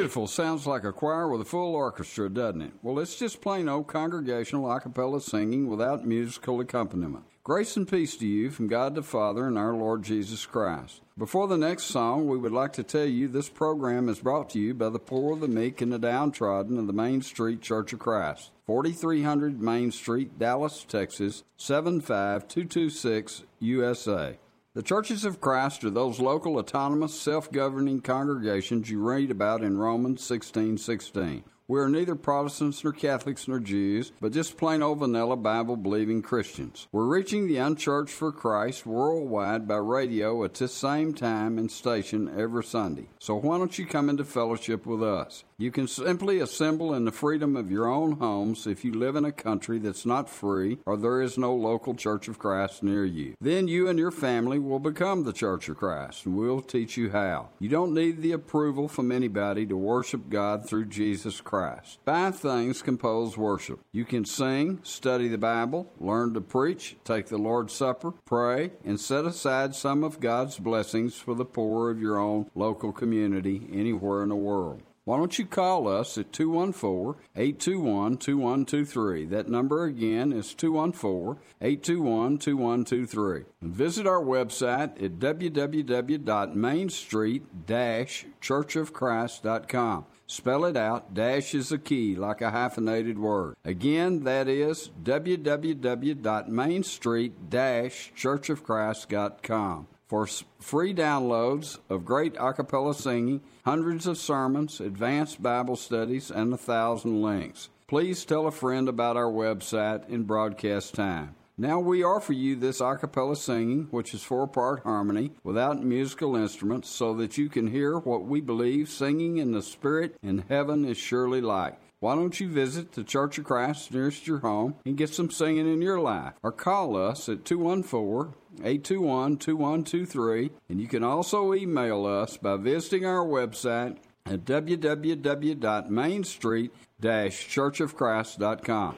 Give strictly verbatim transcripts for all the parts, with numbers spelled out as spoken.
Beautiful. Sounds like a choir with a full orchestra, doesn't it? Well, it's just plain old congregational a cappella singing without musical accompaniment. Grace and peace to you from God the Father and our Lord Jesus Christ. Before the next song, we would like to tell you this program is brought to you by the poor, the meek, and the downtrodden of the Main Street Church of Christ, forty-three hundred Main Street, Dallas, Texas, seven five two two six, U S A. The Churches of Christ are those local, autonomous, self-governing congregations you read about in Romans sixteen sixteen. We are neither Protestants nor Catholics nor Jews, but just plain old vanilla Bible-believing Christians. We're reaching the unchurched for Christ worldwide by radio at this same time and station every Sunday. So why don't you come into fellowship with us? You can simply assemble in the freedom of your own homes if you live in a country that's not free or there is no local Church of Christ near you. Then you and your family will become the Church of Christ, and we'll teach you how. You don't need the approval from anybody to worship God through Jesus Christ. Five things compose worship. You can sing, study the Bible, learn to preach, take the Lord's Supper, pray, and set aside some of God's blessings for the poor of your own local community anywhere in the world. Why don't you call us at two one four, eight two one, two one two three. That number again is two one four, eight two one, two one two three. And visit our website at w w w dot main street dash church of christ dot com. Spell it out. Dash is a key, like a hyphenated word. Again, that is w w w dot main street dash church of christ dot com. For free downloads of great a cappella singing, hundreds of sermons, advanced Bible studies, and a thousand links. Please tell a friend about our website in broadcast time. Now we offer you this a cappella singing, which is four-part harmony, without musical instruments, so that you can hear what we believe singing in the Spirit in heaven is surely like. Why don't you visit the Church of Christ nearest your home and get some singing in your life? Or call us at two one four, eight two one, two one two three. And you can also email us by visiting our website at w w w dot main street dash church of christ dot com.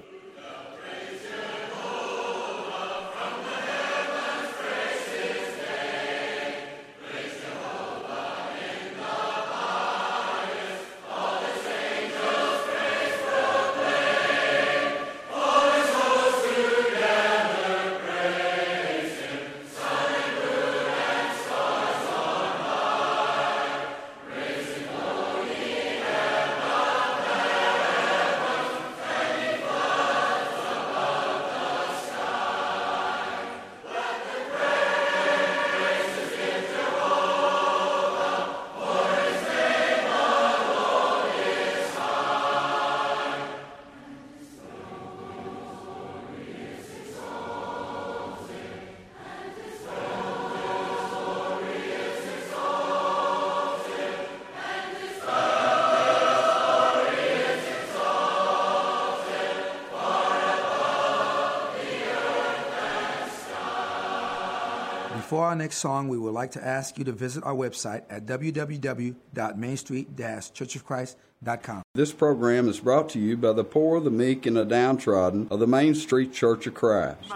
For our next song, we would like to ask you to visit our website at w w w dot main street dash church of christ dot com. This program is brought to you by the poor, the meek, and the downtrodden of the Main Street Church of Christ.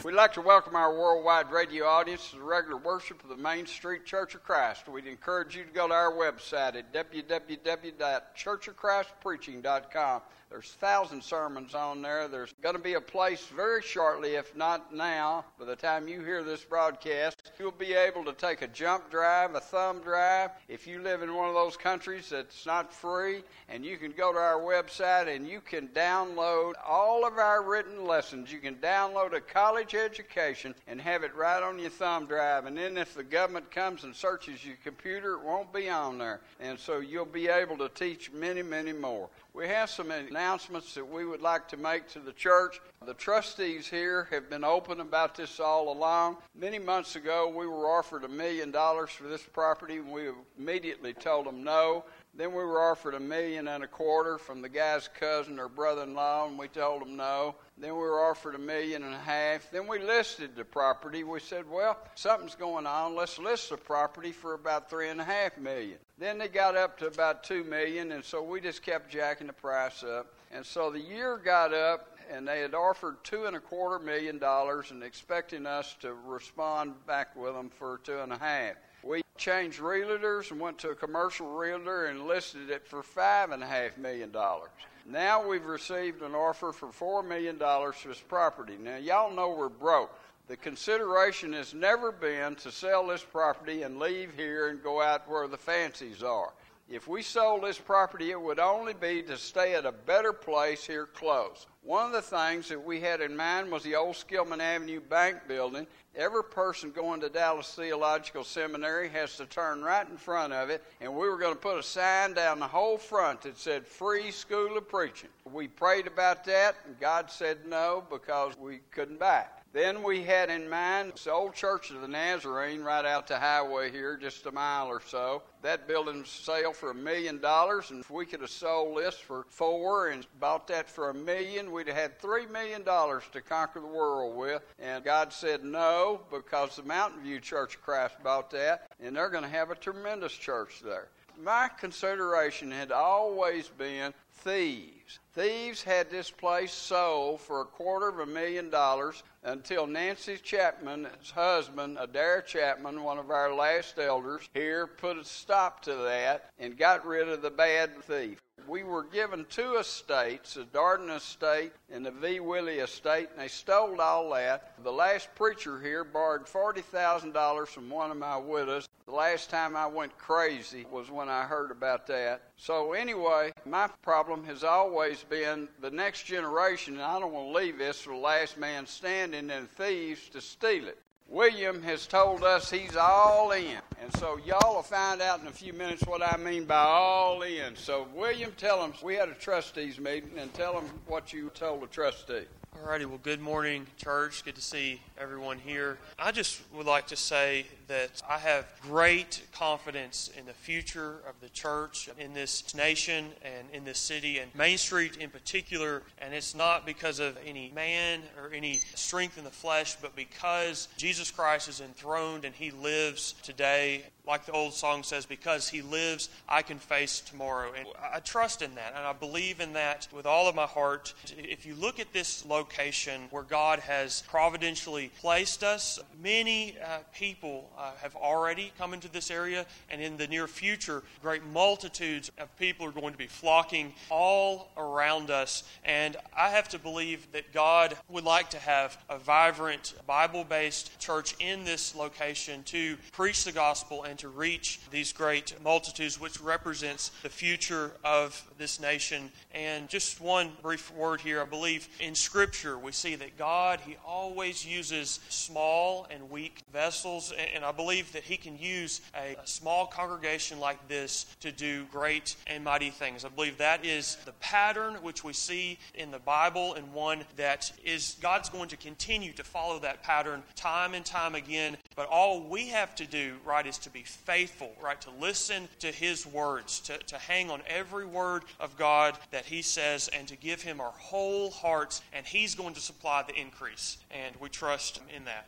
We'd like to welcome our worldwide radio audience to the regular worship of the Main Street Church of Christ. We'd encourage you to go to our website at w w w dot church of christ preaching dot com. There's a thousand sermons on there. There's going to be a place very shortly, if not now, by the time you hear this broadcast, you'll be able to take a jump drive, a thumb drive. If you live in one of those countries that's not free, and you can go to our website and you can download all of our written lessons. You can download a college education and have it right on your thumb drive. And then if the government comes and searches your computer, it won't be on there. And so you'll be able to teach many, many more. We have some announcements that we would like to make to the church. The trustees here have been open about this all along. Many months ago, we were offered a million dollars for this property, and we immediately told them no. Then we were offered a million and a quarter from the guy's cousin or brother-in-law, and we told them no. Then we were offered a million and a half. Then we listed the property. We said, well, something's going on. Let's list the property for about three and a half million. Then they got up to about two million, and so we just kept jacking the price up. And so the year got up, and they had offered two and a quarter million dollars and expecting us to respond back with them for two and a half. We changed realtors and went to a commercial realtor and listed it for five and a half million dollars. Now we've received an offer for four million dollars for this property. Now y'all know we're broke. The consideration has never been to sell this property and leave here and go out where the fancies are. If we sold this property, it would only be to stay at a better place here close. One of the things that we had in mind was the old Skillman Avenue Bank building. Every person going to Dallas Theological Seminary has to turn right in front of it, and we were going to put a sign down the whole front that said Free School of Preaching. We prayed about that, and God said no because we couldn't buy it. Then we had in mind the old Church of the Nazarene right out the highway here, just a mile or so. That building was sale for a million dollars, and if we could have sold this for four and bought that for a million, we'd have had three million dollars to conquer the world with. And God said no because the Mountain View Church of Christ bought that, and they're going to have a tremendous church there. My consideration had always been thieves. Thieves had this place sold for a quarter of a million dollars until Nancy Chapman's husband, Adair Chapman, one of our last elders here, put a stop to that and got rid of the bad thief. We were given two estates, the Darden estate and the V. Willie estate, and they stole all that. The last preacher here borrowed forty thousand dollars from one of my widows. The last time I went crazy was when I heard about that. So anyway, my problem has always been the next generation, and I don't want to leave this for the last man standing and thieves to steal it. William has told us he's all in. And so y'all will find out in a few minutes what I mean by all in. So William, tell them we had a trustees meeting and tell them what you told the trustee. Alrighty, well, good morning, church. Good to see everyone here. I just would like to say that I have great confidence in the future of the church in this nation and in this city, and Main Street in particular. And it's not because of any man or any strength in the flesh, but because Jesus Christ is enthroned and He lives today. Like the old song says, because He lives, I can face tomorrow. And I trust in that, and I believe in that with all of my heart. If you look at this location where God has providentially placed us, many uh, people uh, have already come into this area, and in the near future, great multitudes of people are going to be flocking all around us. And I have to believe that God would like to have a vibrant, Bible-based church in this location to preach the gospel and to reach these great multitudes, which represents the future of this nation. And just one brief word here. I believe in Scripture we see that God, He always uses small and weak vessels, and I believe that He can use a, a small congregation like this to do great and mighty things. I believe that is the pattern which we see in the Bible, and one that is God's going to continue to follow that pattern time and time again. But all we have to do, right, is to be faithful, right, to listen to His words, to, to hang on every word of God that He says, and to give Him our whole hearts, and He's going to supply the increase. And we trust in that.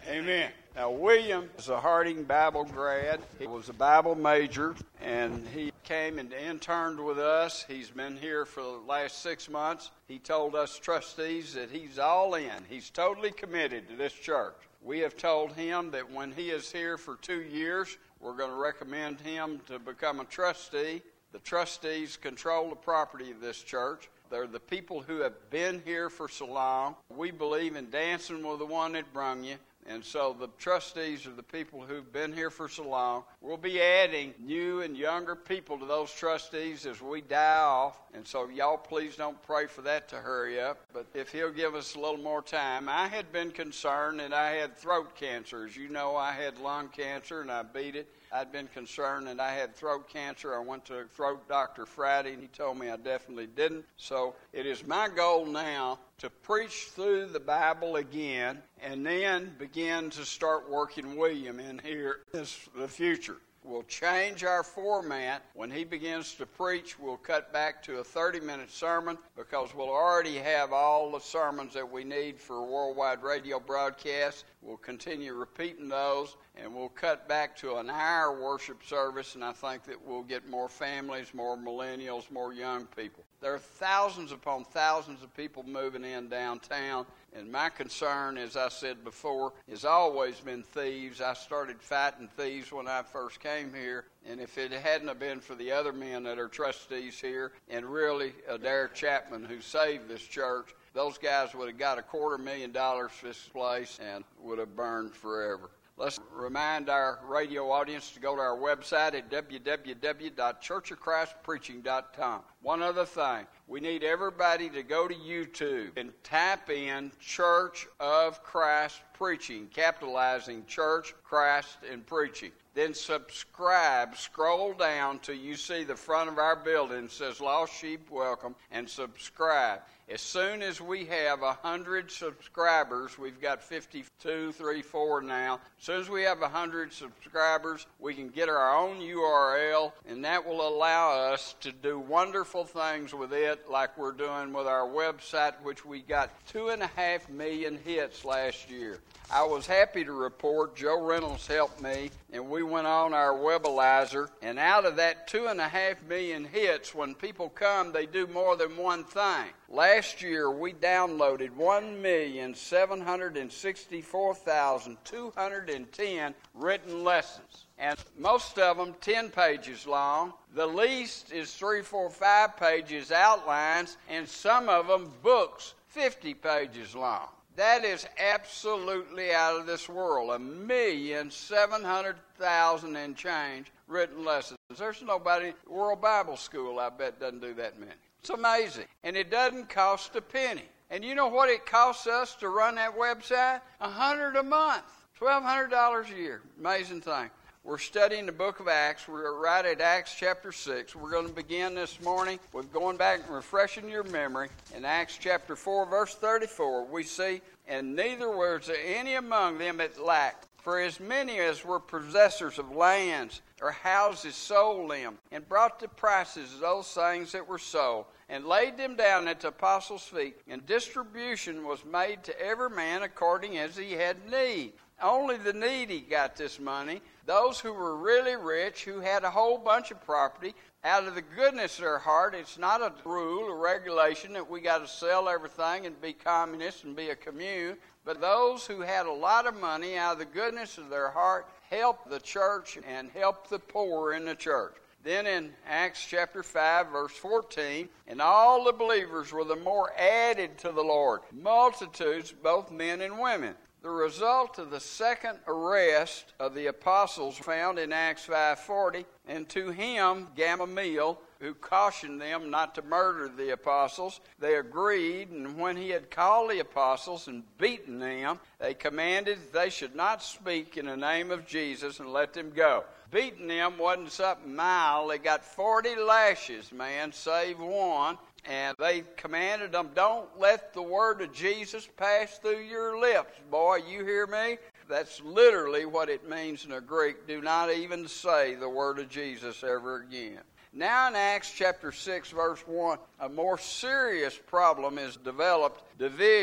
Amen. Now, William is a Harding Bible grad. He was a Bible major, and he came and interned with us. He's been here for the last six months. He told us trustees that he's all in. He's totally committed to this church. We have told him that when he is here for two years, we're going to recommend him to become a trustee. The trustees control the property of this church. They're the people who have been here for so long. We believe in dancing with the one that brung you. And so the trustees are the people who've been here for so long. We'll be adding new and younger people to those trustees as we die off. And so y'all please don't pray for that to hurry up. But if he'll give us a little more time. I had been concerned that I had throat cancer. As you know, I had lung cancer and I beat it. I'd been concerned that I had throat cancer. I went to a throat doctor Friday, and he told me I definitely didn't. So it is my goal now to preach through the Bible again and then begin to start working William in here in the future. We'll change our format. When he begins to preach, we'll cut back to a thirty-minute sermon because we'll already have all the sermons that we need for a worldwide radio broadcast. We'll continue repeating those, and we'll cut back to an hour worship service, and I think that we'll get more families, more millennials, more young people. There are thousands upon thousands of people moving in downtown, and my concern, as I said before, has always been thieves. I started fighting thieves when I first came here, and if it hadn't have been for the other men that are trustees here, and really Adair Chapman who saved this church, those guys would have got a quarter million dollars for this place and would have burned forever. Let's remind our radio audience to go to our website at w w w dot church of christ preaching dot com. One other thing, we need everybody to go to YouTube and type in Church of Christ Preaching, capitalizing Church, Christ, and Preaching. Then subscribe, scroll down till you see the front of our building says Lost Sheep Welcome, and subscribe. As soon as we have one hundred subscribers, we've got fifty-two, three, four now. As soon as we have one hundred subscribers, we can get our own U R L, and that will allow us to do wonderful things with it like we're doing with our website, which we got two and a half million hits last year. I was happy to report Joe Reynolds helped me, and we went on our Webalizer, and out of that two and a half million hits, when people come, they do more than one thing. Last year, we downloaded one million seven hundred sixty-four thousand two hundred ten written lessons, and most of them ten pages long. The least is three, four, five pages outlines, and some of them books fifty pages long. That is absolutely out of this world. A million seven hundred thousand and change written lessons. There's nobody in the World Bible School, I bet, doesn't do that many. It's amazing. And it doesn't cost a penny. And you know what it costs us to run that website? A hundred a month. Twelve hundred dollars a year. Amazing thing. We're studying the book of Acts. We're right at Acts chapter six. We're going to begin this morning with going back and refreshing your memory. In Acts chapter four, verse thirty-four, we see, and neither was there any among them that lacked. For as many as were possessors of lands or houses sold them, and brought the prices of those things that were sold, and laid them down at the apostles' feet, and distribution was made to every man according as he had need. Only the needy got this money. Those who were really rich, who had a whole bunch of property, out of the goodness of their heart, it's not a rule or regulation that we got to sell everything and be communists and be a commune. But those who had a lot of money, out of the goodness of their heart, helped the church and helped the poor in the church. Then in Acts chapter five, verse fourteen, and all the believers were the more added to the Lord, multitudes, both men and women. The result of the second arrest of the apostles found in Acts five forty, and to him, Gamaliel, who cautioned them not to murder the apostles, they agreed, and when he had called the apostles and beaten them, they commanded that they should not speak in the name of Jesus and let them go. Beating them wasn't something mild. They got forty lashes, man, save one. And they commanded them, don't let the word of Jesus pass through your lips. Boy, you hear me? That's literally what it means in the Greek. Do not even say the word of Jesus ever again. Now in Acts chapter six, verse one, a more serious problem is developed, division.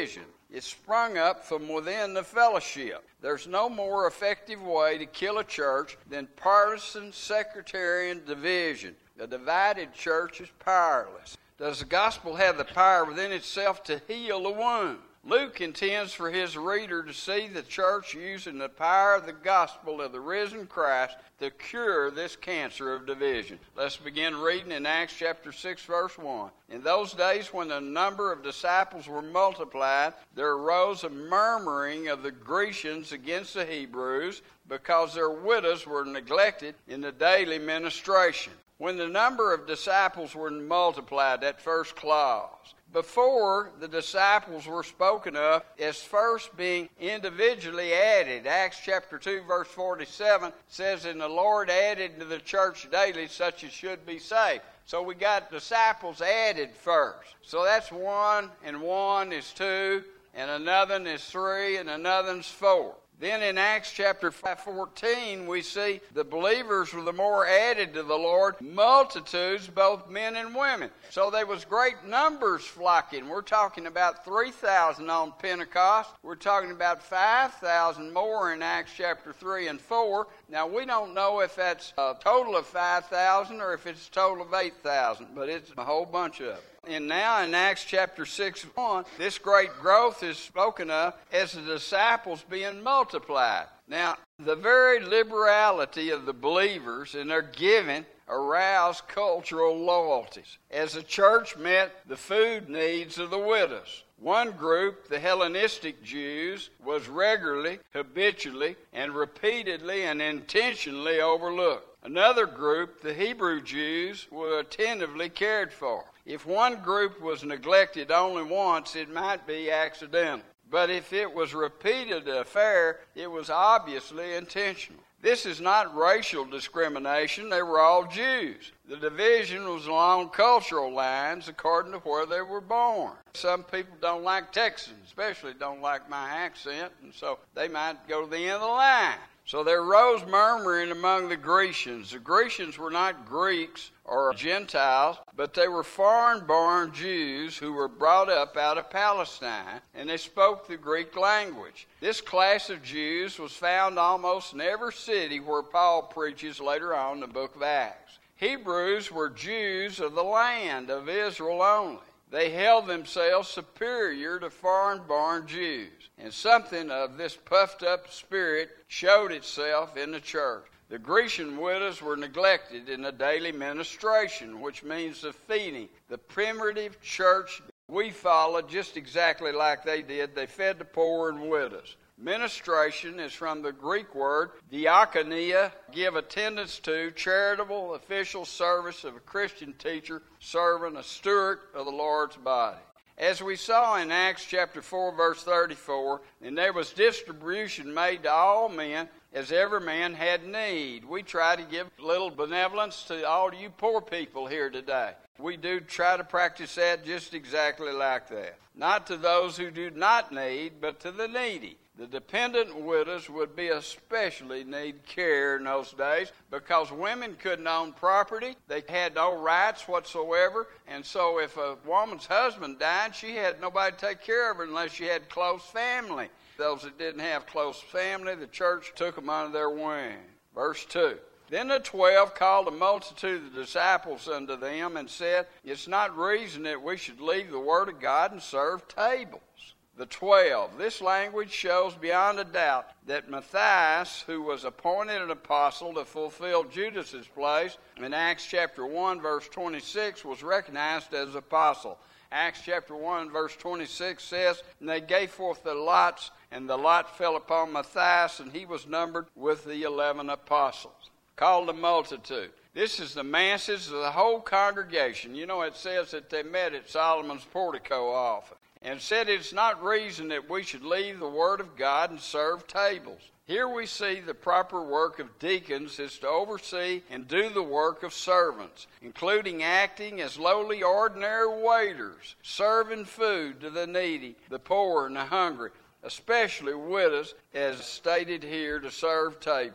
It sprung up from within the fellowship. There's no more effective way to kill a church than partisan sectarian division. A divided church is powerless. Does the gospel have the power within itself to heal a wound? Luke intends for his reader to see the church using the power of the gospel of the risen Christ to cure this cancer of division. Let's begin reading in Acts chapter six, verse one. In those days when the number of disciples were multiplied, there arose a murmuring of the Grecians against the Hebrews because their widows were neglected in the daily ministration. When the number of disciples were multiplied, that first clause. Before, the disciples were spoken of as first being individually added. Acts chapter two, verse forty-seven says, "And the Lord added to the church daily such as should be saved." So we got disciples added first. So that's one, and one is two, and another is three, and another is four. Then in Acts chapter fourteen, we see the believers were the more added to the Lord, multitudes, both men and women. So there was great numbers flocking. We're talking about three thousand on Pentecost. We're talking about five thousand more in Acts chapter three and four. Now, we don't know if that's a total of five thousand or if it's a total of eight thousand, but it's a whole bunch of them. And now in Acts chapter six, one, this great growth is spoken of as the disciples being multiplied. Now, the very liberality of the believers in their giving aroused cultural loyalties as the church met the food needs of the widows. One group, the Hellenistic Jews, was regularly, habitually, and repeatedly and intentionally overlooked. Another group, the Hebrew Jews, were attentively cared for. If one group was neglected only once, it might be accidental. But if it was a repeated affair, it was obviously intentional. This is not racial discrimination. They were all Jews. The division was along cultural lines according to where they were born. Some people don't like Texans, especially don't like my accent, and so they might go to the end of the line. So there arose murmuring among the Grecians. The Grecians were not Greeks or Gentiles, but they were foreign-born Jews who were brought up out of Palestine, and they spoke the Greek language. This class of Jews was found almost in every city where Paul preaches later on in the book of Acts. Hebrews were Jews of the land of Israel only. They held themselves superior to foreign-born Jews. And something of this puffed-up spirit showed itself in the church. The Grecian widows were neglected in the daily ministration, which means the feeding. The primitive church we followed just exactly like they did. They fed the poor and widows. Ministration is from the Greek word diakonia, give attendance to, charitable official service of a Christian teacher, servant, a steward of the Lord's body. As we saw in Acts chapter four, verse thirty-four, and there was distribution made to all men as every man had need. We try to give a little benevolence to all you poor people here today. We do try to practice that just exactly like that. Not to those who do not need, but to the needy. The dependent widows would be especially need care in those days because women couldn't own property. They had no rights whatsoever. And so if a woman's husband died, she had nobody to take care of her unless she had close family. Those that didn't have close family, the church took them under their wing. Verse two. Then the twelve called a multitude of the disciples unto them and said, "It's not reason that we should leave the word of God and serve tables." The twelve. This language shows beyond a doubt that Matthias, who was appointed an apostle to fulfill Judas's place, in Acts chapter one, verse twenty-six, was recognized as apostle. Acts chapter one, verse twenty-six says, "And they gave forth the lots, and the lot fell upon Matthias, and he was numbered with the eleven apostles." Called a multitude. This is the masses of the whole congregation. You know, it says that they met at Solomon's portico often. And said it's not reason that we should leave the word of God and serve tables. Here we see the proper work of deacons is to oversee and do the work of servants, including acting as lowly ordinary waiters, serving food to the needy, the poor, and the hungry, especially widows, as stated here, to serve tables.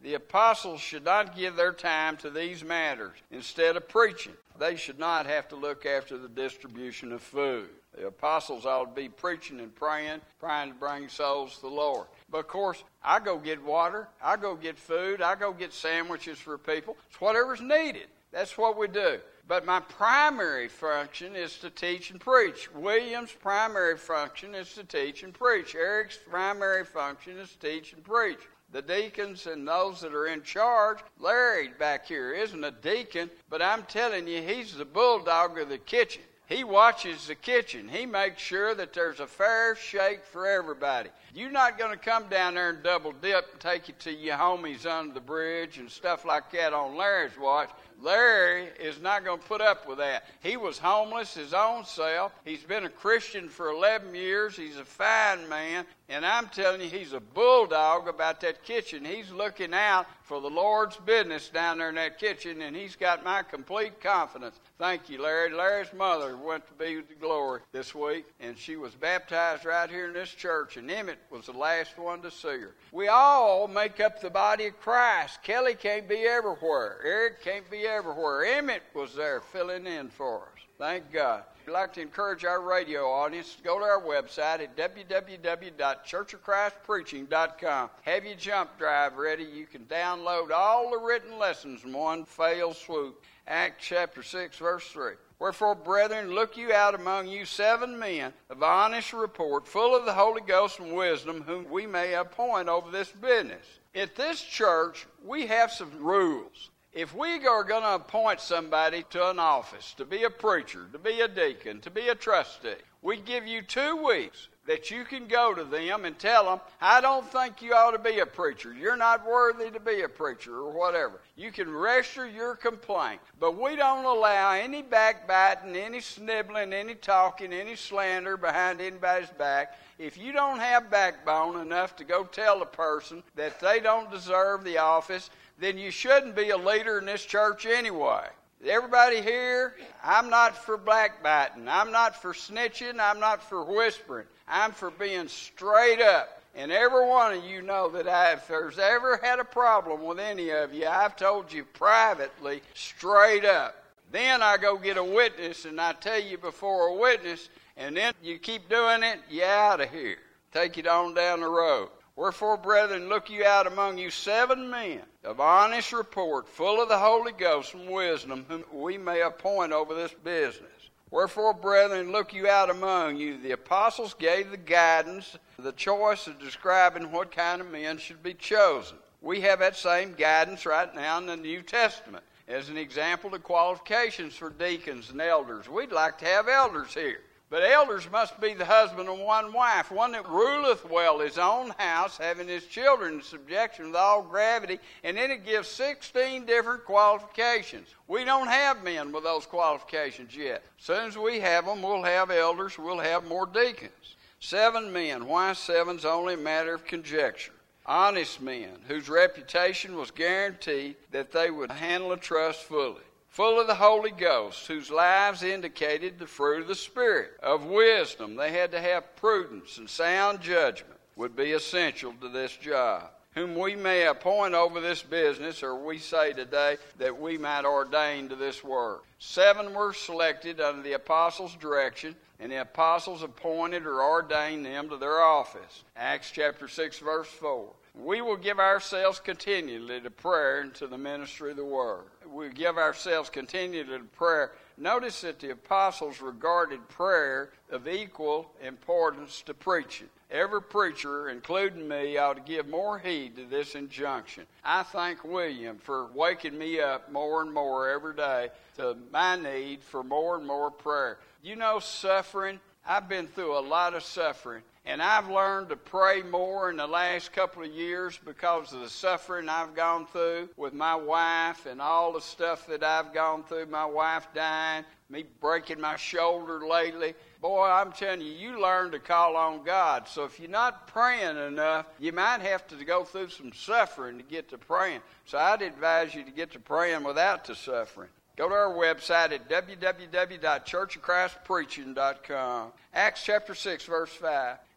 The apostles should not give their time to these matters instead of preaching. They should not have to look after the distribution of food. The apostles ought to be preaching and praying, trying to bring souls to the Lord. But of course, I go get water, I go get food, I go get sandwiches for people. It's whatever's needed. That's what we do. But my primary function is to teach and preach. William's primary function is to teach and preach. Eric's primary function is to teach and preach. The deacons and those that are in charge, Larry back here isn't a deacon, but I'm telling you, he's the bulldog of the kitchen. He watches the kitchen. He makes sure that there's a fair shake for everybody. You're not going to come down there and double dip and take you to your homies under the bridge and stuff like that on Larry's watch. Larry is not going to put up with that. He was homeless his own self. He's been a Christian for eleven years. He's a fine man. And I'm telling you, he's a bulldog about that kitchen. He's looking out for the Lord's business down there in that kitchen, and he's got my complete confidence. Thank you, Larry. Larry's mother went to be with the glory this week, and she was baptized right here in this church, and Emmett was the last one to see her. We all make up the body of Christ. Kelly can't be everywhere. Eric can't be everywhere. Emmett was there filling in for us. Thank God. We'd like to encourage our radio audience to go to our website at w w w dot church of christ preaching dot com. Have your jump drive ready. You can download all the written lessons in one fell swoop. Acts chapter six, verse three. Wherefore, brethren, look you out among you seven men of honest report, full of the Holy Ghost and wisdom, whom we may appoint over this business. At this church, we have some rules. If we are going to appoint somebody to an office, to be a preacher, to be a deacon, to be a trustee, we give you two weeks that you can go to them and tell them, I don't think you ought to be a preacher. You're not worthy to be a preacher or whatever. You can register your complaint. But we don't allow any backbiting, any snibbling, any talking, any slander behind anybody's back. If you don't have backbone enough to go tell a person that they don't deserve the office, then you shouldn't be a leader in this church anyway. Everybody here, I'm not for backbiting. I'm not for snitching. I'm not for whispering. I'm for being straight up. And every one of you know that I, if there's ever had a problem with any of you, I've told you privately, straight up. Then I go get a witness, and I tell you before a witness, and then you keep doing it, you're out of here. Take it on down the road. Wherefore, brethren, look you out among you seven men of honest report, full of the Holy Ghost and wisdom, whom we may appoint over this business. Wherefore, brethren, look you out among you. The apostles gave the guidance, the choice of describing what kind of men should be chosen. We have that same guidance right now in the New Testament. As an example, the qualifications for deacons and elders. We'd like to have elders here. But elders must be the husband of one wife, one that ruleth well his own house, having his children in subjection with all gravity. And then it gives sixteen different qualifications. We don't have men with those qualifications yet. As soon as we have them, we'll have elders, we'll have more deacons. Seven men. Why seven's only a matter of conjecture. Honest men, whose reputation was guaranteed that they would handle a trust fully. Full of the Holy Ghost, whose lives indicated the fruit of the Spirit. Of wisdom, they had to have prudence and sound judgment would be essential to this job. Whom we may appoint over this business, or we say today that we might ordain to this work. Seven were selected under the apostles' direction, and the apostles appointed or ordained them to their office. Acts chapter six, verse four. We will give ourselves continually to prayer and to the ministry of the word. We give ourselves continually to prayer. Notice that the apostles regarded prayer of equal importance to preaching. Every preacher, including me, ought to give more heed to this injunction. I thank William for waking me up more and more every day to my need for more and more prayer. You know, suffering, I've been through a lot of suffering. And I've learned to pray more in the last couple of years because of the suffering I've gone through with my wife and all the stuff that I've gone through, my wife dying, me breaking my shoulder lately. Boy, I'm telling you, you learn to call on God. So if you're not praying enough, you might have to go through some suffering to get to praying. So I'd advise you to get to praying without the suffering. Go to our website at w w w dot church of christ preaching dot com. Acts chapter six, verse five.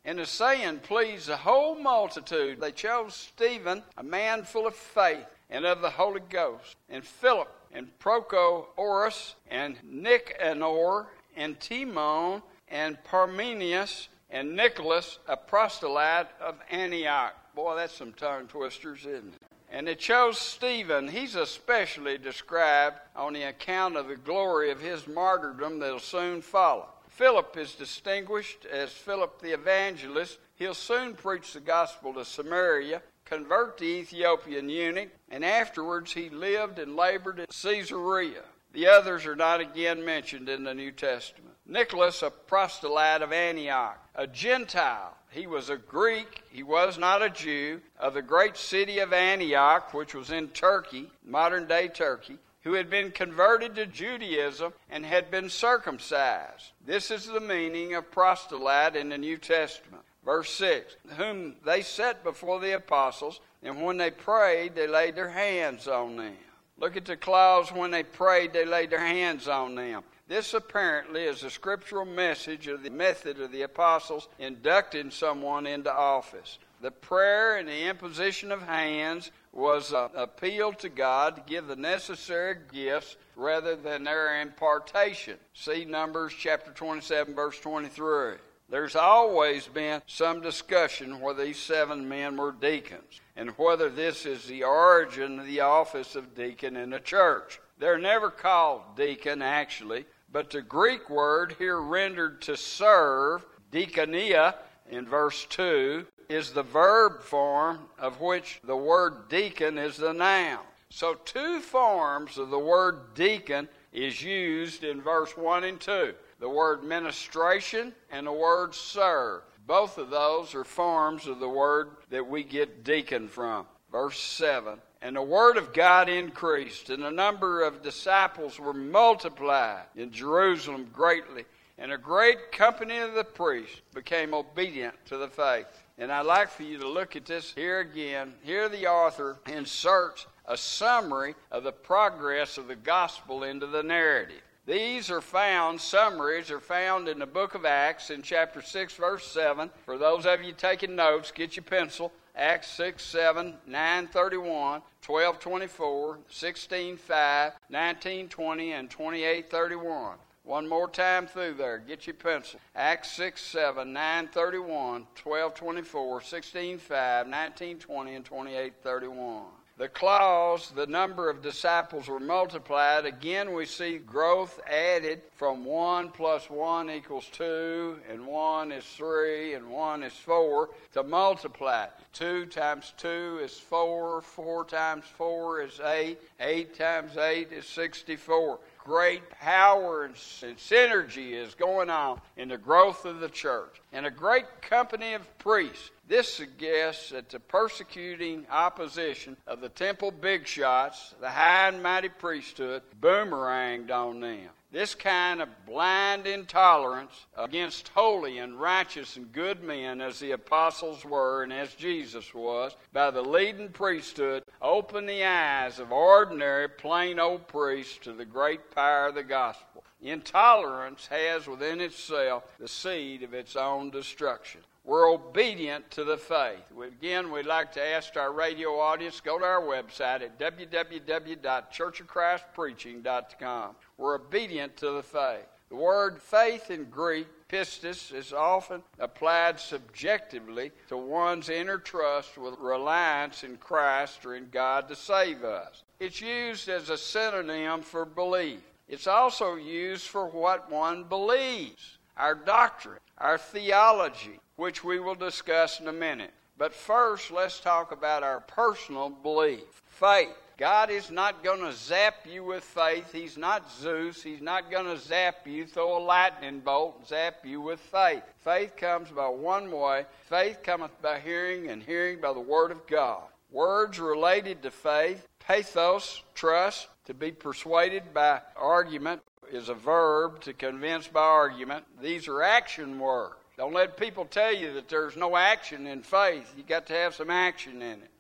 And the saying pleased the whole multitude. They chose Stephen, a man full of faith and of the Holy Ghost, and Philip, and Prochorus, and Nicanor, and Timon, and Parmenius, and Nicholas, a proselyte of Antioch. Boy, that's some tongue twisters, isn't it? And they chose Stephen. He's especially described on the account of the glory of his martyrdom that will soon follow. Philip is distinguished as Philip the evangelist. He'll soon preach the gospel to Samaria, convert the Ethiopian eunuch, and afterwards he lived and labored at Caesarea. The others are not again mentioned in the New Testament. Nicholas, a proselyte of Antioch, a Gentile. He was a Greek, he was not a Jew, of the great city of Antioch, which was in Turkey, modern-day Turkey, who had been converted to Judaism and had been circumcised. This is the meaning of proselyte in the New Testament. Verse six, whom they set before the apostles, and when they prayed, they laid their hands on them. Look at the clause, when they prayed, they laid their hands on them. This apparently is a scriptural message of the method of the apostles inducting someone into office. The prayer and the imposition of hands was an appeal to God to give the necessary gifts rather than their impartation. See Numbers chapter twenty-seven, verse twenty-three. There's always been some discussion whether these seven men were deacons and whether this is the origin of the office of deacon in the church. They're never called deacon, actually, but the Greek word here rendered to serve, diakonia, in verse two, is the verb form of which the word deacon is the noun. So two forms of the word deacon is used in verse one and two. The word ministration and the word serve. Both of those are forms of the word that we get deacon from. Verse seven. And the word of God increased, and the number of disciples were multiplied in Jerusalem greatly. And a great company of the priests became obedient to the faith. And I'd like for you to look at this here again. Here the author inserts a summary of the progress of the gospel into the narrative. These are found, summaries are found in the book of Acts in chapter six, verse seven. For those of you taking notes, get your pencil. Acts six, seven, nine, thirty-one, twelve, twenty-four, sixteen, five, nineteen, twenty, and twenty-eight, thirty-one. One more time through there. Get your pencil. Acts six, seven, nine, thirty-one, twelve, twenty-four, sixteen, five, nineteen, twenty, and twenty-eight, thirty-one. The clause, the number of disciples were multiplied. Again, we see growth added from one plus one equals two, and one is three, and one is four, to multiply. Two times two is four, four times four is eight, eight times eight is sixty-four. Great power and synergy is going on in the growth of the church. And a great company of priests. This suggests that the persecuting opposition of the temple big shots, the high and mighty priesthood, boomeranged on them. This kind of blind intolerance against holy and righteous and good men, as the apostles were and as Jesus was, by the leading priesthood, opened the eyes of ordinary, plain old priests to the great power of the gospel. Intolerance has within itself the seed of its own destruction. We're obedient to the faith. Again, we'd like to ask our radio audience, go to our website at w w w dot church of christ preaching dot com. We're obedient to the faith. The word faith in Greek, pistis, is often applied subjectively to one's inner trust with reliance in Christ or in God to save us. It's used as a synonym for belief. It's also used for what one believes, our doctrine, our theology, which we will discuss in a minute. But first, let's talk about our personal belief. Faith. God is not going to zap you with faith. He's not Zeus. He's not going to zap you, throw a lightning bolt, and zap you with faith. Faith comes by one way. Faith cometh by hearing, and hearing by the word of God. Words related to faith. Pathos, trust, to be persuaded by argument, is a verb, to convince by argument. These are action words. Don't let people tell you that there's no action in faith. You got to have some action in it.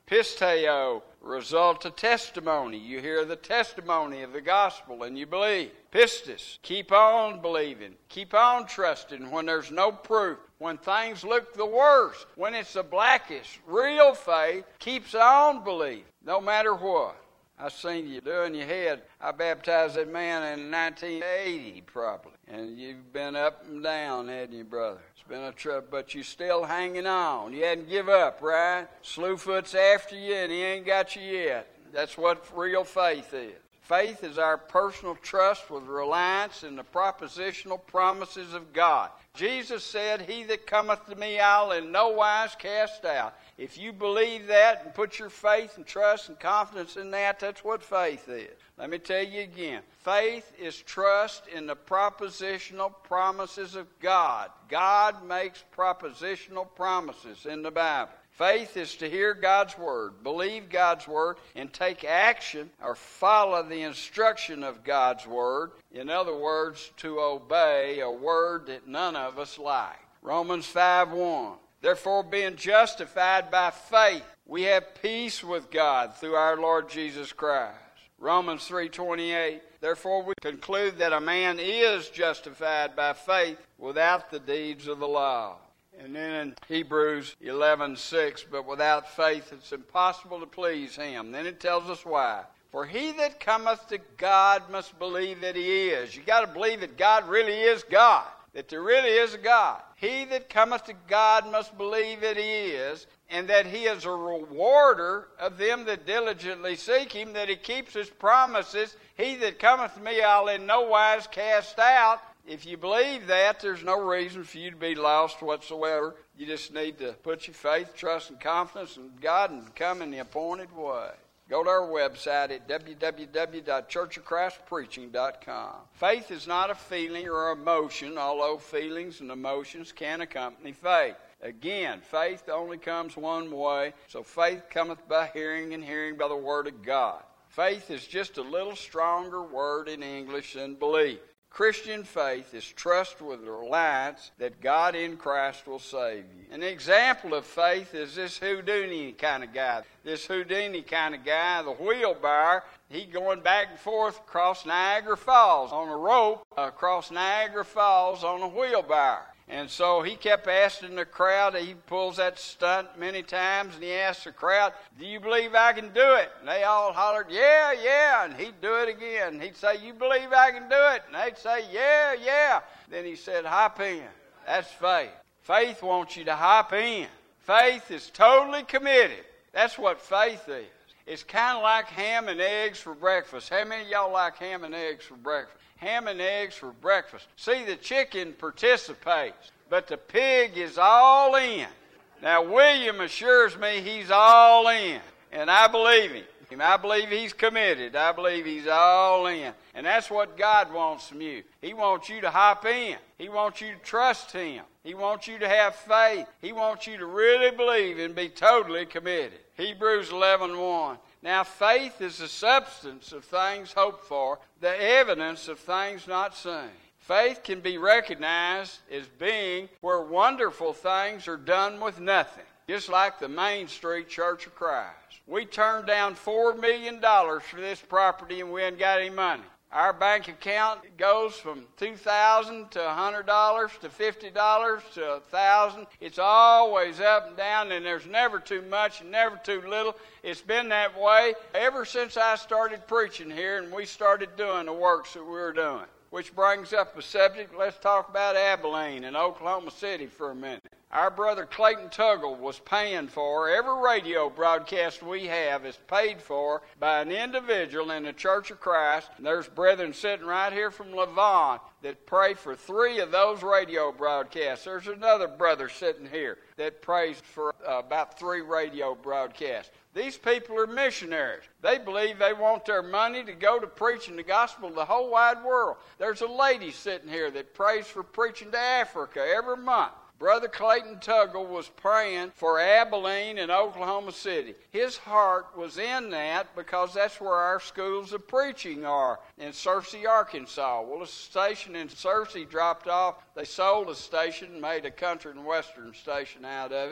Pisteo, result of testimony. You hear the testimony of the gospel and you believe. Pistis, keep on believing. Keep on trusting when there's no proof. When things look the worst. When it's the blackest. Real faith keeps on believing. No matter what. I seen you doing your head. I baptized that man in nineteen eighty probably. And you've been up and down, hadn't you, brother? It's been a trouble, but you're still hanging on. You hadn't give up, right? Slewfoot's after you and he ain't got you yet. That's what real faith is. Faith is our personal trust with reliance in the propositional promises of God. Jesus said, he that cometh to me I'll in no wise cast out. If you believe that and put your faith and trust and confidence in that, that's what faith is. Let me tell you again. Faith is trust in the propositional promises of God. God makes propositional promises in the Bible. Faith is to hear God's word, believe God's word, and take action or follow the instruction of God's word. In other words, to obey a word that none of us like. Romans five one. Therefore, being justified by faith, we have peace with God through our Lord Jesus Christ. Romans three twenty-eight. Therefore, we conclude that a man is justified by faith without the deeds of the law. And then in Hebrews eleven six, but without faith it's impossible to please him. Then it tells us why. For he that cometh to God must believe that he is. You got to believe that God really is God. That there really is a God. He that cometh to God must believe that he is, and that he is a rewarder of them that diligently seek him, that he keeps his promises. He that cometh to me I'll in no wise cast out. If you believe that, there's no reason for you to be lost whatsoever. You just need to put your faith, trust, and confidence in God and come in the appointed way. Go to our website at w w w dot church of christ preaching dot com. Faith is not a feeling or emotion, although feelings and emotions can accompany faith. Again, faith only comes one way, so faith cometh by hearing, and hearing by the word of God. Faith is just a little stronger word in English than belief. Christian faith is trust with reliance that God in Christ will save you. An example of faith is this Houdini kind of guy. This Houdini kind of guy, the wheelbarrow, he going back and forth across Niagara Falls on a rope, across Niagara Falls on a wheelbarrow. And so he kept asking the crowd, he pulls that stunt many times, and he asks the crowd, do you believe I can do it? And they all hollered, yeah, yeah, and he'd do it again. He'd say, you believe I can do it? And they'd say, yeah, yeah. Then he said, hop in. That's faith. Faith wants you to hop in. Faith is totally committed. That's what faith is. It's kind of like ham and eggs for breakfast. How many of y'all like ham and eggs for breakfast? Ham and eggs for breakfast. See, the chicken participates, but the pig is all in. Now, William assures me he's all in, and I believe him. I believe he's committed. I believe he's all in. And that's what God wants from you. He wants you to hop in. He wants you to trust him. He wants you to have faith. He wants you to really believe and be totally committed. Hebrews eleven one. Now faith is the substance of things hoped for, the evidence of things not seen. Faith can be recognized as being where wonderful things are done with nothing. Just like the Main Street Church of Christ. We turned down four million dollars for this property and we hadn't got any money. Our bank account goes from two thousand dollars to one hundred dollars to fifty dollars to one thousand dollars. It's always up and down, and there's never too much and never too little. It's been that way ever since I started preaching here and we started doing the works that we were doing. Which brings up a subject. Let's talk about Abilene and Oklahoma City for a minute. Our brother Clayton Tuggle was paying for, every radio broadcast we have is paid for by an individual in the Church of Christ. And there's brethren sitting right here from Lavon that pray for three of those radio broadcasts. There's another brother sitting here that prays for uh, about three radio broadcasts. These people are missionaries. They believe they want their money to go to preaching the gospel to the whole wide world. There's a lady sitting here that prays for preaching to Africa every month. Brother Clayton Tuggle was praying for Abilene and Oklahoma City. His heart was in that because that's where our schools of preaching are, in Searcy, Arkansas. Well, a station in Searcy dropped off. They sold a station and made a country and western station out of it.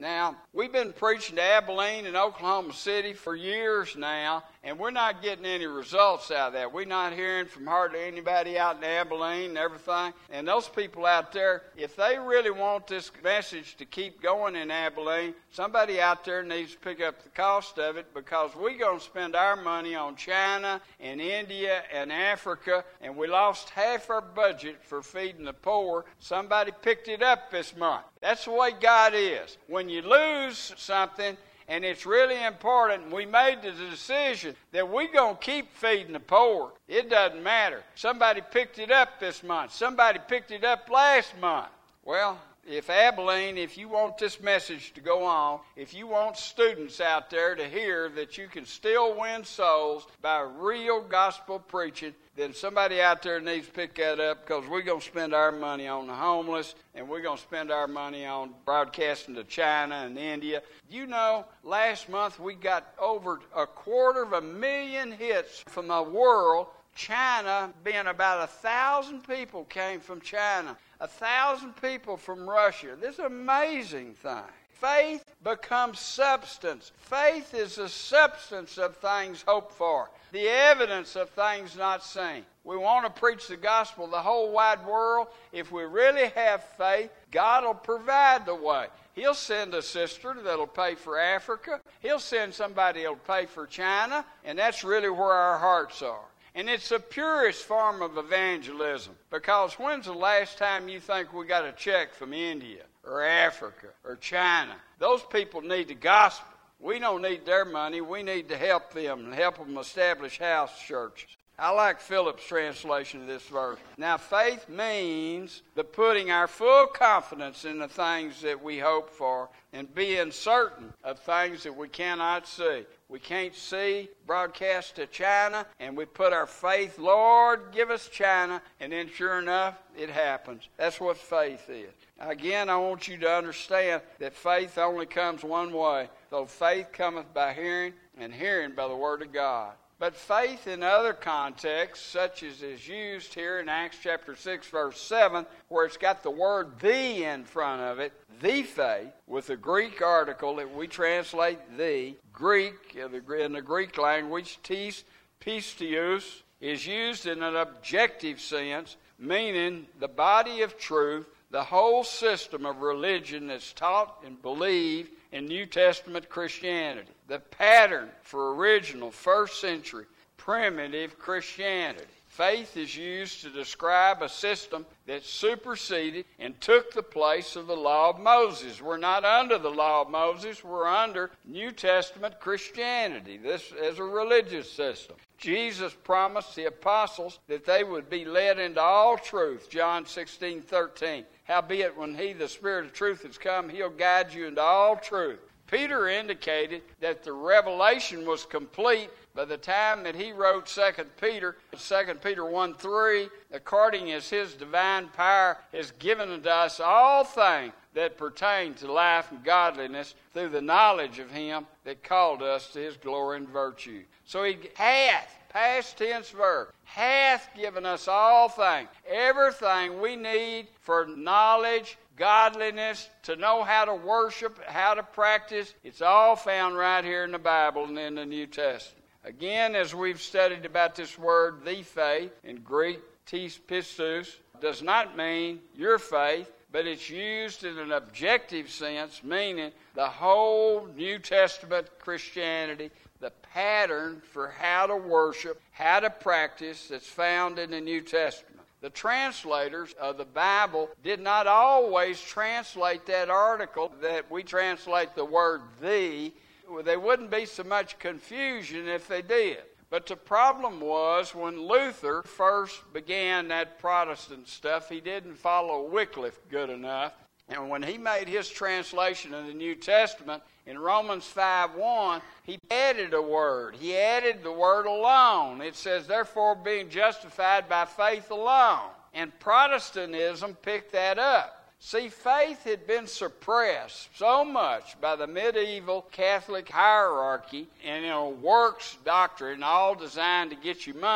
Now, we've been preaching to Abilene and Oklahoma City for years now, and we're not getting any results out of that. We're not hearing from hardly anybody out in Abilene and everything. And those people out there, if they really want this message to keep going in Abilene, somebody out there needs to pick up the cost of it, because we're going to spend our money on China and India and Africa, and we lost half our budget for feeding the poor. Somebody picked it up this month. That's the way God is. When you lose something and it's really important, we made the decision that we're going to keep feeding the poor. It doesn't matter. Somebody picked it up this month. Somebody picked it up last month. Well, if Abilene, if you want this message to go on, if you want students out there to hear that you can still win souls by real gospel preaching, then somebody out there needs to pick that up, because we're going to spend our money on the homeless, and we're going to spend our money on broadcasting to China and India. You know, last month we got over a quarter of a million hits from the world. China, being about a thousand people came from China. A thousand people from Russia. This is an amazing thing. Faith becomes substance. Faith is the substance of things hoped for, the evidence of things not seen. We want to preach the gospel to the whole wide world. If we really have faith, God will provide the way. He'll send a sister that'll pay for Africa. He'll send somebody that'll pay for China, and that's really where our hearts are. And it's the purest form of evangelism, because when's the last time you think we got a check from India or Africa or China? Those people need the gospel. We don't need their money. We need to help them and help them establish house churches. I like Philip's translation of this verse. Now, faith means the putting our full confidence in the things that we hope for and being certain of things that we cannot see. We can't see broadcast to China, and we put our faith, Lord, give us China, and then sure enough, it happens. That's what faith is. Again, I want you to understand that faith only comes one way. Though faith cometh by hearing, and hearing by the word of God. But faith in other contexts, such as is used here in Acts chapter six, verse seven, where it's got the word the in front of it, the faith, with the Greek article that we translate the, Greek, in the Greek language, tis pistios, is used in an objective sense, meaning the body of truth, the whole system of religion that's taught and believed in New Testament Christianity. The pattern for original first century primitive Christianity. Faith is used to describe a system that superseded and took the place of the law of Moses. We're not under the law of Moses. We're under New Testament Christianity. This is a religious system. Jesus promised the apostles that they would be led into all truth. John sixteen thirteen. Howbeit, when he, the Spirit of truth, has come, he'll guide you into all truth. Peter indicated that the revelation was complete by the time that he wrote Second Peter. Second Peter one three, according as his divine power has given unto us all things that pertain to life and godliness through the knowledge of him that called us to his glory and virtue. So he hath, past tense verb, hath given us all things, everything we need for knowledge, godliness, to know how to worship, how to practice. It's all found right here in the Bible and in the New Testament. Again, as we've studied about this word, the faith, in Greek, tis pistos, does not mean your faith, but it's used in an objective sense, meaning the whole New Testament Christianity, the pattern for how to worship, how to practice that's found in the New Testament. The translators of the Bible did not always translate that article that we translate the word the. There wouldn't be so much confusion if they did. But the problem was when Luther first began that Protestant stuff, he didn't follow Wycliffe good enough. And when he made his translation of the New Testament, in Romans five one, he added a word. He added the word alone. It says, therefore, being justified by faith alone. And Protestantism picked that up. See, faith had been suppressed so much by the medieval Catholic hierarchy and, you know, works doctrine, all designed to get you money,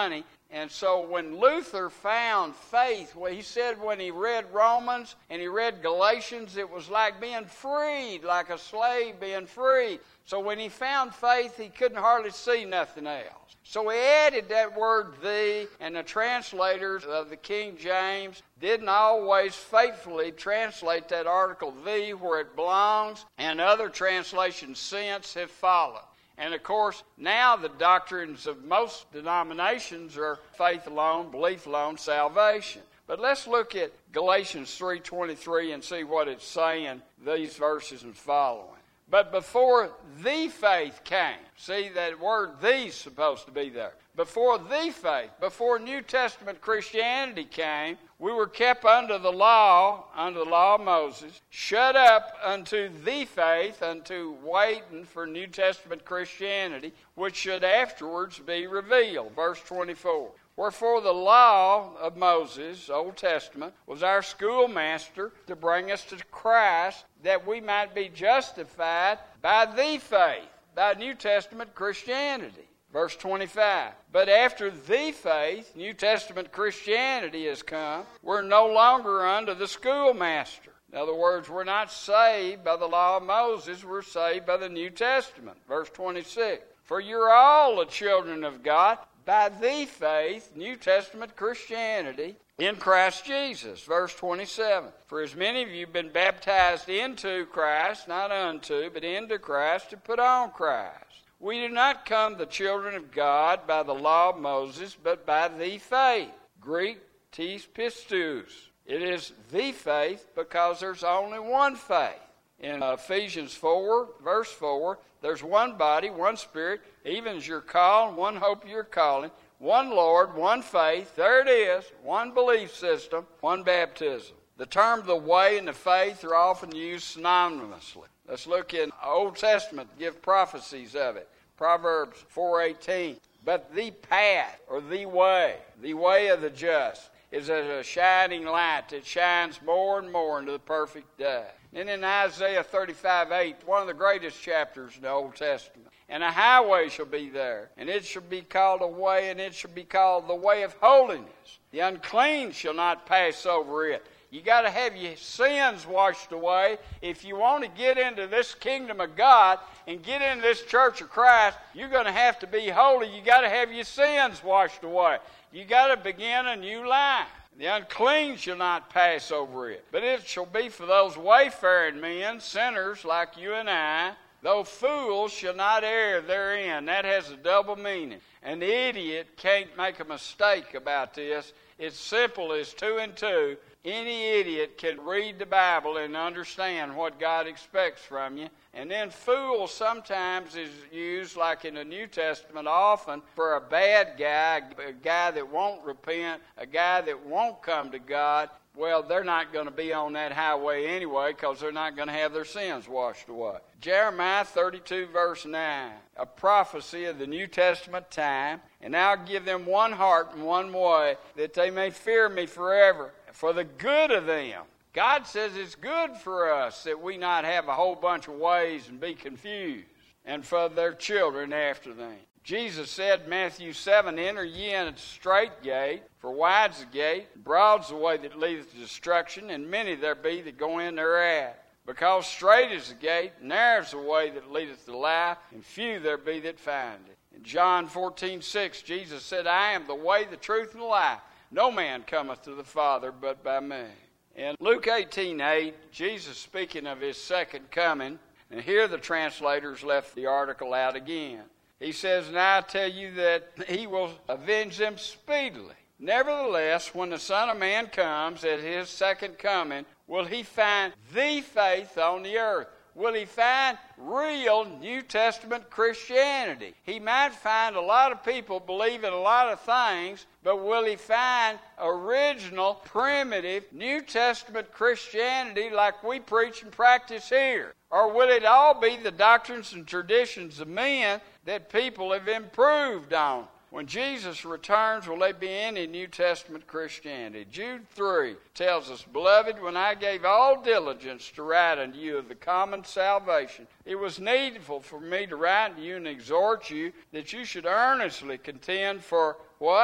And so when Luther found faith, well, he said when he read Romans and he read Galatians, it was like being freed, like a slave being freed. So when he found faith, he couldn't hardly see nothing else. So he added that word "thee," and the translators of the King James didn't always faithfully translate that article "thee" where it belongs, and other translations since have followed. And of course, now the doctrines of most denominations are faith alone, belief alone, salvation. But let's look at Galatians three twenty-three and see what it's saying, these verses and following. But before the faith came, see that word "the" is supposed to be there. Before the faith, before New Testament Christianity came, we were kept under the law, under the law of Moses, shut up unto the faith, unto waiting for New Testament Christianity, which should afterwards be revealed. Verse twenty-four. Wherefore the law of Moses, Old Testament, was our schoolmaster to bring us to Christ, that we might be justified by the faith, by New Testament Christianity. Verse twenty-five. But after the faith, New Testament Christianity has come, we're no longer under the schoolmaster. In other words, we're not saved by the law of Moses, we're saved by the New Testament. Verse twenty-six. For you're all the children of God by the faith, New Testament Christianity, in Christ Jesus. Verse twenty-seven. For as many of you have been baptized into Christ, not unto, but into Christ, to put on Christ. We do not come the children of God by the law of Moses, but by the faith. Greek, tis pistos. It is the faith because there's only one faith. In Ephesians four, verse four, there's one body, one spirit, even as you're called, one hope you're calling, one Lord, one faith, there it is, one belief system, one baptism. The term the way and the faith are often used synonymously. Let's look in Old Testament, give prophecies of it. Proverbs four eighteen. But the path, or the way, the way of the just, is as a shining light that shines more and more into the perfect day. And in Isaiah thirty-five eight, one of the greatest chapters in the Old Testament. And a highway shall be there, and it shall be called a way, and it shall be called the way of holiness. The unclean shall not pass over it. You got to have your sins washed away. If you want to get into this kingdom of God and get into this church of Christ, you're going to have to be holy. You got to have your sins washed away. You got to begin a new life. The unclean shall not pass over it, but it shall be for those wayfaring men, sinners like you and I, though fools shall not err therein. That has a double meaning. An idiot can't make a mistake about this. It's simple as two and two. Any idiot can read the Bible and understand what God expects from you. And then fool sometimes is used, like in the New Testament, often for a bad guy, a guy that won't repent, a guy that won't come to God. Well, they're not going to be on that highway anyway because they're not going to have their sins washed away. Jeremiah thirty-two, verse nine, a prophecy of the New Testament time. And I'll give them one heart and one way, that they may fear me forever, for the good of them. God says it's good for us that we not have a whole bunch of ways and be confused, and for their children after them. Jesus said, Matthew seven, enter ye in a straight gate, for wide's the gate, broad's the way that leadeth to destruction, and many there be that go in thereat. Because straight is the gate, narrow's the way that leadeth to life, and few there be that find it. In John fourteen six, Jesus said, I am the way, the truth, and the life. No man cometh to the Father but by me. In Luke eighteen eight, Jesus speaking of his second coming, and here the translators left the article out again. He says, now I tell you that he will avenge them speedily. Nevertheless, when the Son of Man comes at his second coming, will he find the faith on the earth? Will he find real New Testament Christianity? He might find a lot of people believing a lot of things, but will he find original, primitive, New Testament Christianity like we preach and practice here? Or will it all be the doctrines and traditions of men that people have improved on? When Jesus returns, will there be any New Testament Christianity? Jude three tells us, Beloved, when I gave all diligence to write unto you of the common salvation, it was needful for me to write unto you and exhort you that you should earnestly contend for what?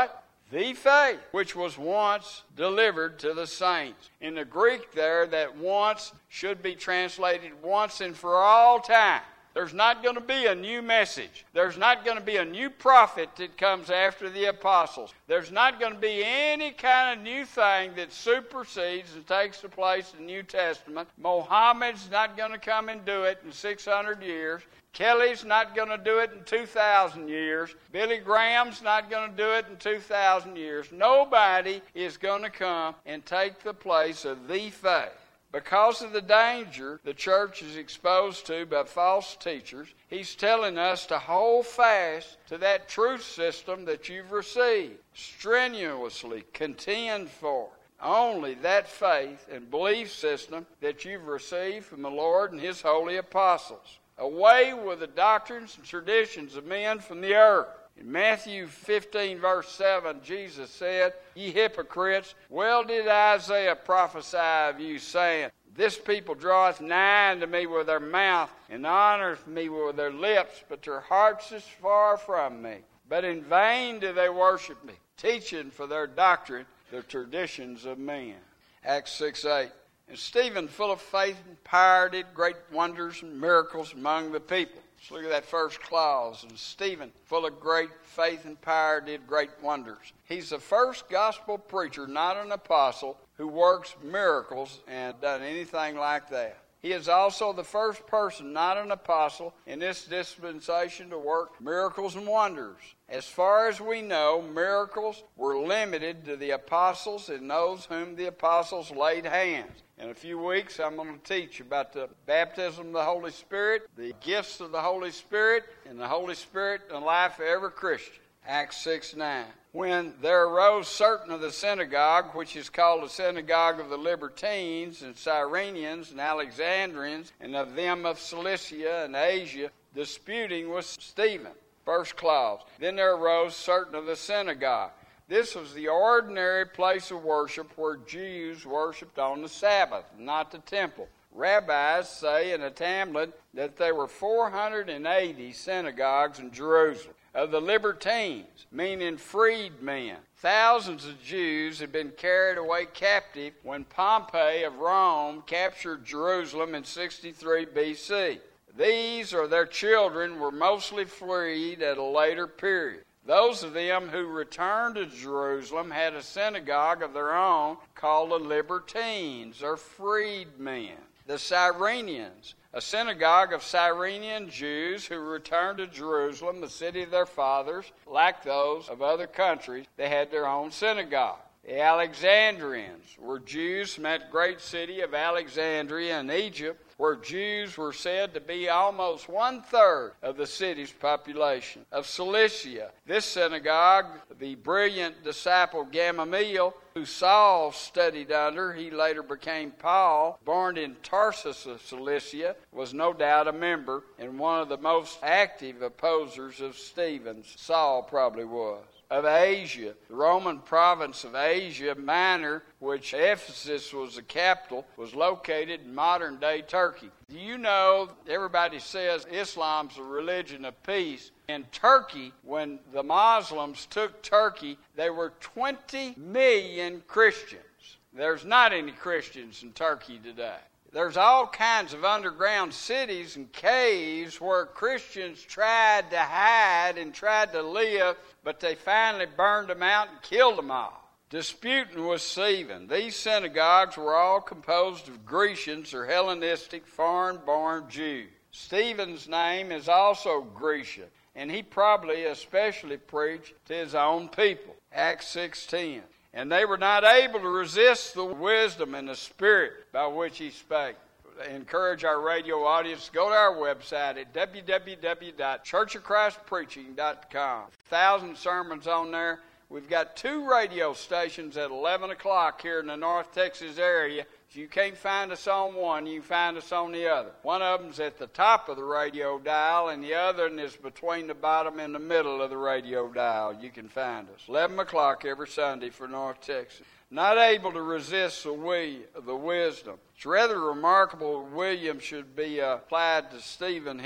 the faith which was once delivered to the saints. In the Greek there, that once should be translated once and for all time. There's not going to be a new message. There's not going to be a new prophet that comes after the apostles. There's not going to be any kind of new thing that supersedes and takes the place of the New Testament. Mohammed's not going to come and do it in six hundred years. Kelly's not going to do it in two thousand years. Billy Graham's not going to do it in two thousand years. Nobody is going to come and take the place of the faith. Because of the danger the church is exposed to by false teachers, he's telling us to hold fast to that truth system that you've received. Strenuously contend for only that faith and belief system that you've received from the Lord and His holy apostles. Away with the doctrines and traditions of men from the earth. In Matthew fifteen, verse seven, Jesus said, "Ye hypocrites, well did Isaiah prophesy of you, saying, This people draweth nigh unto me with their mouth, and honoreth me with their lips, but their hearts is far from me. But in vain do they worship me, teaching for their doctrine the traditions of men." Acts six eight. And Stephen, full of faith and power, did great wonders and miracles among the people. Let's look at that first clause. And Stephen, full of great faith and power, did great wonders. He's the first gospel preacher, not an apostle, who works miracles and done anything like that. He is also the first person, not an apostle, in this dispensation to work miracles and wonders. As far as we know, miracles were limited to the apostles and those whom the apostles laid hands. In a few weeks, I'm going to teach about the baptism of the Holy Spirit, the gifts of the Holy Spirit, and the Holy Spirit in the life of every Christian. Acts six nine. When there arose certain of the synagogue, which is called the synagogue of the Libertines, and Cyrenians, and Alexandrians, and of them of Cilicia and Asia, disputing with Stephen. First clause. Then there arose certain of the synagogue. This was the ordinary place of worship where Jews worshipped on the Sabbath, not the temple. Rabbis say in a Talmud that there were four hundred eighty synagogues in Jerusalem. Of the Libertines, meaning freedmen, thousands of Jews had been carried away captive when Pompey of Rome captured Jerusalem in sixty-three B C. These or their children were mostly freed at a later period. Those of them who returned to Jerusalem had a synagogue of their own called the Libertines, or freedmen. The Cyrenians, a synagogue of Cyrenian Jews who returned to Jerusalem, the city of their fathers, like those of other countries, they had their own synagogue. The Alexandrians were Jews from that great city of Alexandria in Egypt, where Jews were said to be almost one-third of the city's population. Of Cilicia, this synagogue, the brilliant disciple Gamaliel, who Saul studied under, he later became Paul, born in Tarsus of Cilicia, was no doubt a member and one of the most active opposers of Stephen. Saul probably was. Of Asia, the Roman province of Asia Minor, which Ephesus was the capital, was located in modern-day Turkey. Do you know, everybody says Islam's a religion of peace. In Turkey, when the Muslims took Turkey, there were twenty million Christians. There's not any Christians in Turkey today. There's all kinds of underground cities and caves where Christians tried to hide and tried to live, but they finally burned them out and killed them all. Disputing with Stephen. These synagogues were all composed of Grecians or Hellenistic foreign-born Jews. Stephen's name is also Grecian, and he probably especially preached to his own people. Acts six ten. And they were not able to resist the wisdom and the spirit by which he spake. I encourage our radio audience to go to our website at w w w dot church of christ preaching dot com. A thousand sermons on there. We've got two radio stations at eleven o'clock here in the North Texas area. If you can't find us on one, you can find us on the other. One of them's at the top of the radio dial, and the other is between the bottom and the middle of the radio dial. You can find us. eleven o'clock every Sunday for North Texas. Not able to resist the, we, the wisdom. It's rather remarkable William should be uh, applied to Stephen here.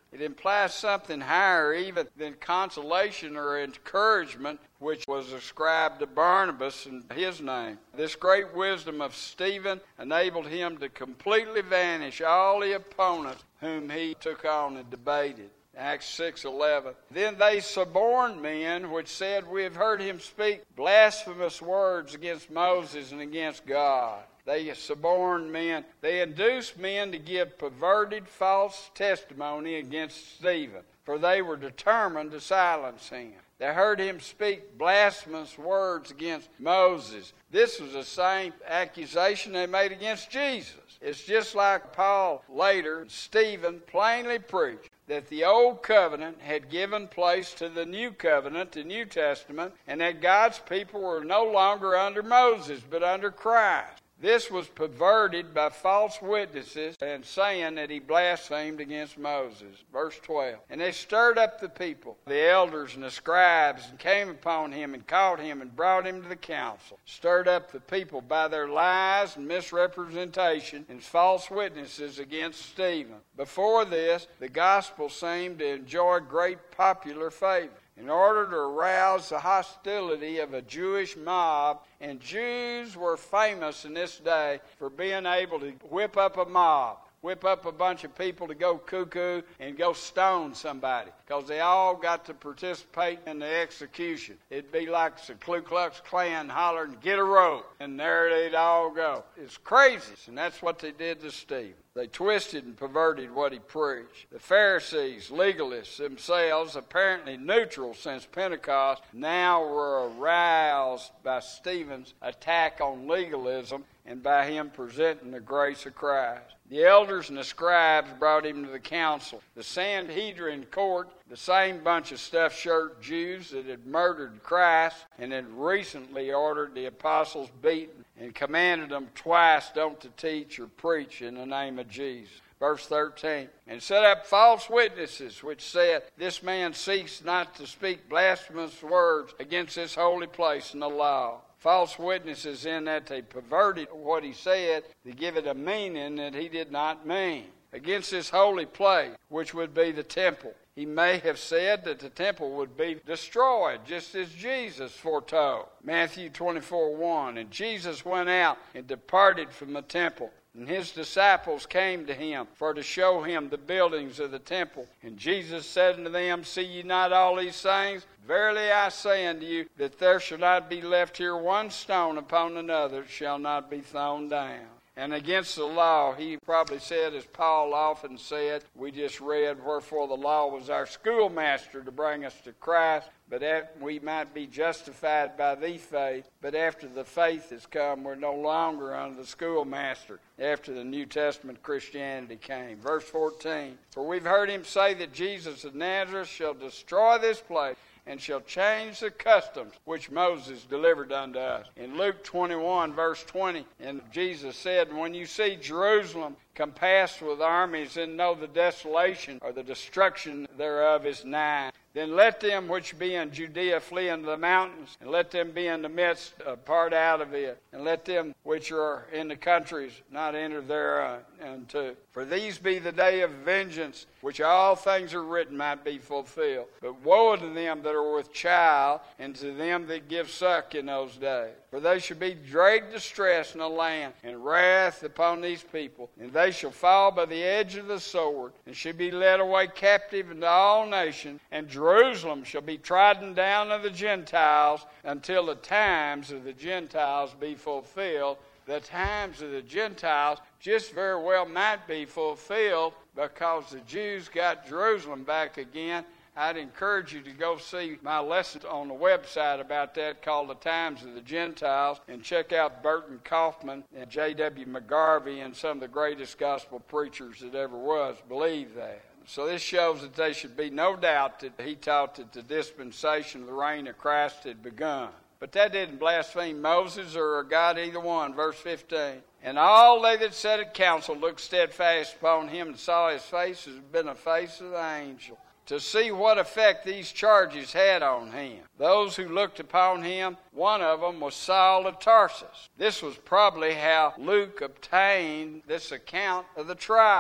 It implies something higher even than consolation or encouragement, which was ascribed to Barnabas in his name. This great wisdom of Stephen enabled him to completely vanish all the opponents whom he took on and debated. Acts six eleven. Then they suborned men which said, We have heard him speak blasphemous words against Moses and against God. They suborned men. They induced men to give perverted false testimony against Stephen, for they were determined to silence him. They heard him speak blasphemous words against Moses. This was the same accusation they made against Jesus. It's just like Paul later, Stephen plainly preached that the old covenant had given place to the new covenant, the New Testament, and that God's people were no longer under Moses, but under Christ. This was perverted by false witnesses and saying that he blasphemed against Moses. Verse twelve. And they stirred up the people, the elders and the scribes, and came upon him and caught him and brought him to the council. Stirred up the people by their lies and misrepresentation and false witnesses against Stephen. Before this, the gospel seemed to enjoy great popular favor. In order to arouse the hostility of a Jewish mob, and Jews were famous in this day for being able to whip up a mob, whip up a bunch of people to go cuckoo and go stone somebody, because they all got to participate in the execution. It'd be like the Ku Klux Klan hollering, get a rope, and there they'd all go. It's crazy, and that's what they did to Stephen. They twisted and perverted what he preached. The Pharisees, legalists themselves, apparently neutral since Pentecost, now were aroused by Stephen's attack on legalism and by him presenting the grace of Christ. The elders and the scribes brought him to the council. The Sanhedrin court, the same bunch of stuffed shirt Jews that had murdered Christ and had recently ordered the apostles beaten and commanded them twice don't to teach or preach in the name of Jesus. Verse thirteen, and set up false witnesses, which said, This man seeks not to speak blasphemous words against this holy place and the law. False witnesses in that they perverted what he said to give it a meaning that he did not mean. Against this holy place, which would be the temple. He may have said that the temple would be destroyed, just as Jesus foretold. Matthew twenty-four one, and Jesus went out and departed from the temple. And his disciples came to him for to show him the buildings of the temple. And Jesus said unto them, See ye not all these things? Verily I say unto you, that there shall not be left here one stone upon another that shall not be thrown down. And against the law, he probably said, as Paul often said, we just read, wherefore the law was our schoolmaster to bring us to Christ, but that we might be justified by the faith. But after the faith has come, we're no longer under the schoolmaster, after the New Testament Christianity came. Verse fourteen, for we've heard him say that Jesus of Nazareth shall destroy this place, and shall change the customs which Moses delivered unto us. In Luke twenty-one, verse twenty, and Jesus said, When you see Jerusalem compassed with armies, and know the desolation or the destruction thereof is nigh, then let them which be in Judea flee into the mountains, and let them be in the midst, uh, part out of it, and let them which are in the countries not enter thereunto. For these be the day of vengeance, which all things are written might be fulfilled. But woe to them that are with child, and to them that give suck in those days. For they shall be great distress in the land, and wrath upon these people, and they shall fall by the edge of the sword, and shall be led away captive into all nations, and Jerusalem shall be trodden down of the Gentiles, until the times of the Gentiles be fulfilled. The times of the Gentiles just very well might be fulfilled, because the Jews got Jerusalem back again. I'd encourage you to go see my lesson on the website about that called The Times of the Gentiles, and check out Burton Kaufman and J W McGarvey and some of the greatest gospel preachers that ever was believe that. So this shows that there should be no doubt that he taught that the dispensation of the reign of Christ had begun. But that didn't blaspheme Moses or God either one. Verse fifteen. And all they that sat at council looked steadfast upon him, and saw his face as been a face of the angel, to see what effect these charges had on him. Those who looked upon him, one of them was Saul of Tarsus. This was probably how Luke obtained this account of the trial.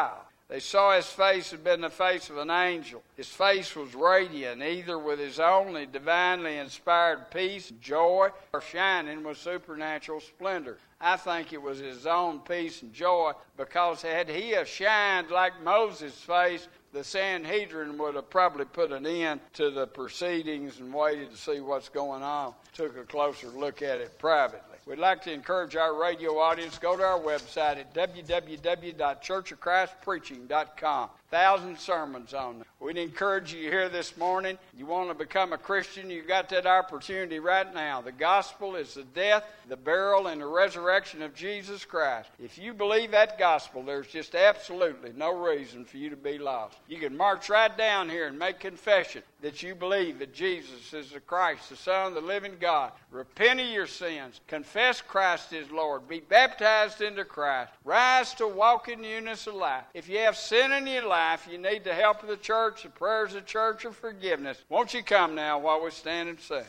They saw his face had been the face of an angel. His face was radiant, either with his only divinely inspired peace, joy, or shining with supernatural splendor. I think it was his own peace and joy, because had he have shined like Moses' face, the Sanhedrin would have probably put an end to the proceedings and waited to see what's going on. Took a closer look at it privately. We'd like to encourage our radio audience, go to our website at w w w dot church of christ preaching dot com. Thousand sermons on there. We'd encourage you here this morning. You want to become a Christian, you got that opportunity right now. The gospel is the death, the burial, and the resurrection of Jesus Christ. If you believe that gospel, there's just absolutely no reason for you to be lost. You can march right down here and make confession that you believe that Jesus is the Christ, the Son of the living God. Repent of your sins. Confess Christ is Lord. Be baptized into Christ. Rise to walk in newness of life. If you have sin in your life, you need the help of the church, the prayers of the church, of forgiveness. Won't you come now while we stand and sing?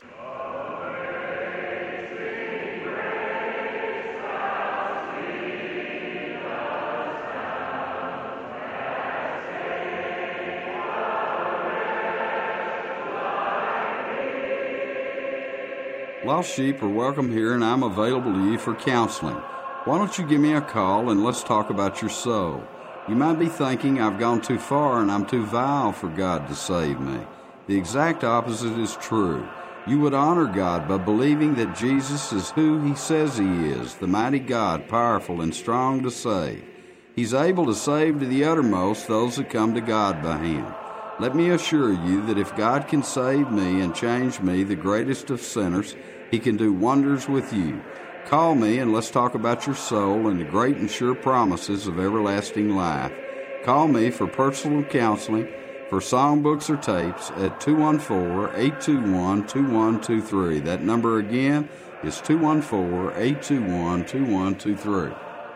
Lost sheep are welcome here, and I'm available to you for counseling. Why don't you give me a call and let's talk about your soul? You might be thinking I've gone too far and I'm too vile for God to save me. The exact opposite is true. You would honor God by believing that Jesus is who He says He is, the mighty God, powerful and strong to save. He's able to save to the uttermost those that come to God by Him. Let me assure you that if God can save me and change me, the greatest of sinners, He can do wonders with you. Call me and let's talk about your soul and the great and sure promises of everlasting life. Call me for personal counseling, for songbooks or tapes at two one four, eight two one, two one two three. That number again is two one four, eight two one, two one two three.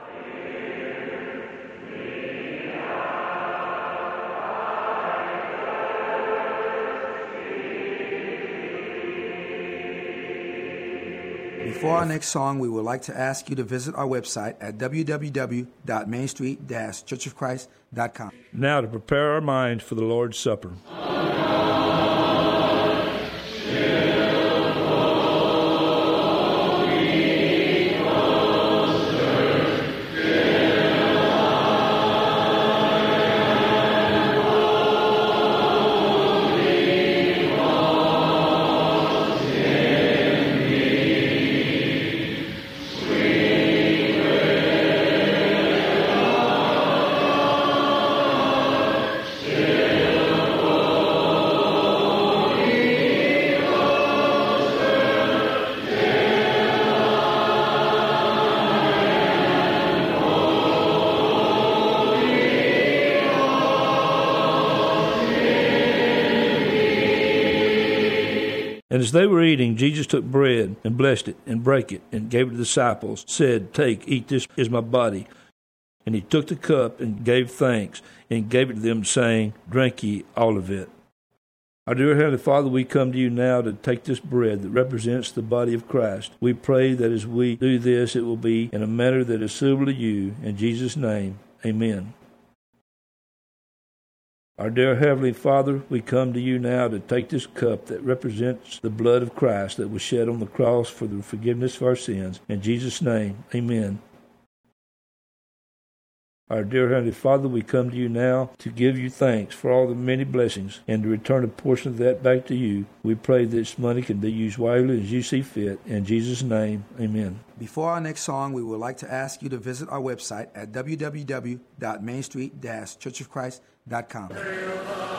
Before our next song, we would like to ask you to visit our website at w w w dot main street dash church of christ dot com. Now to prepare our minds for the Lord's Supper. And as they were eating, Jesus took bread and blessed it and brake it and gave it to the disciples, said, "Take, eat, this is my body." And he took the cup and gave thanks and gave it to them, saying, "Drink ye all of it." Our dear Heavenly Father, we come to you now to take this bread that represents the body of Christ. We pray that as we do this, it will be in a manner that is suitable to you. In Jesus' name, amen. Our dear Heavenly Father, we come to you now to take this cup that represents the blood of Christ that was shed on the cross for the forgiveness of our sins. In Jesus' name, amen. Our dear Heavenly Father, we come to you now to give you thanks for all the many blessings and to return a portion of that back to you. We pray this money can be used wisely as you see fit. In Jesus' name, amen. Before our next song, we would like to ask you to visit our website at w w w dot main street dash church of christ dot com.